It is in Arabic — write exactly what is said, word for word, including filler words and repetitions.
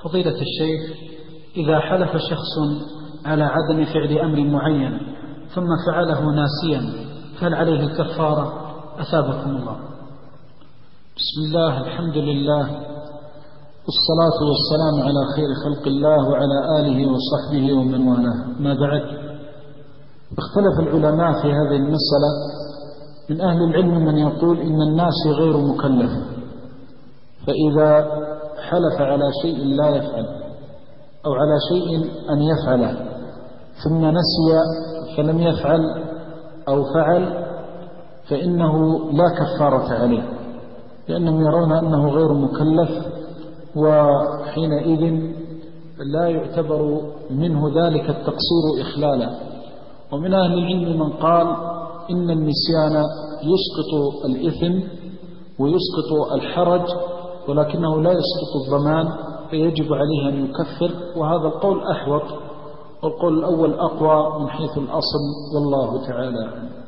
فضيلة الشيخ، إذا حلف شخص على عدم فعل أمر معين ثم فعله ناسيا هل عليه الكفارة؟ أثابكم الله. بسم الله، الحمد لله، والصلاة والسلام على خير خلق الله وعلى آله وصحبه ومن والاه، ما بعد. اختلف العلماء في هذه المسألة. من أهل العلم من يقول إن الناس غير مكلف، فإذا حلف على شيء لا يفعل أو على شيء أن يفعله ثم نسي فلم يفعل أو فعل فإنه لا كفارة عليه، لأنهم يرون أنه غير مكلف، وحينئذ لا يعتبر منه ذلك التقصير إخلالا. ومن أهل العلم من قال إن النسيان يسقط الإثم ويسقط الحرج، ولكنه لا يسقط الضمان، فيجب عليه أن يكفر، وهذا القول أحوط، والقول الأول أقوى من حيث الأصل، والله تعالى.